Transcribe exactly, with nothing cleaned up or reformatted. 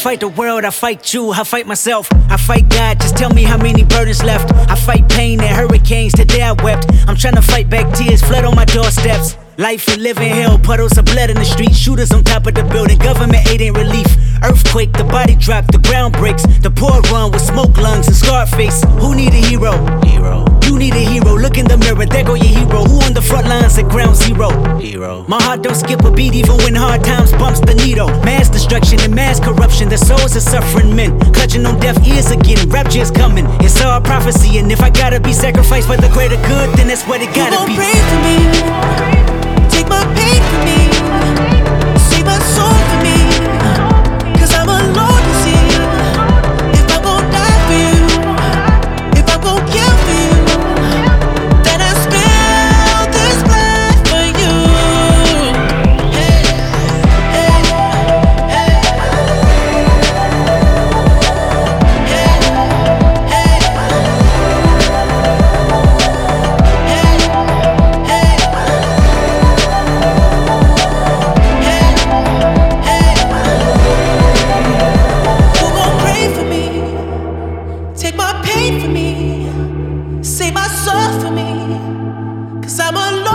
fight the world, I fight you, I fight myself. I fight God, just tell me how many burdens left. I fight pain and hurricanes, today I wept. I'm trying to fight back tears, flood on my doorsteps. Life and living hell, puddles of blood in the street. Shooters on top of the building, government aid ain't relief. Earthquake, the body drop, the ground breaks. The poor run with smoke lungs and scarred face. Who need a hero? Hero. You need a hero, look in the mirror, there go your hero. Who on the front lines at ground zero? Hero. My heart don't skip a beat even when hard times bumps the needle. Mass destruction and mass corruption, the souls of suffering men. Clutching on deaf ears again, rapture is coming. It's all prophecy, and if I gotta be sacrificed for the greater good, then that's what it gotta be. You gon' pray for me, take my pain for me, save my soul for me, cause I'm alone to see. If I'm gon' die for you, if I'm gon' kill for you, then I spill this blood for you. Hey, hey, hey, take my pain for me, save my soul for me, cause I'm alone.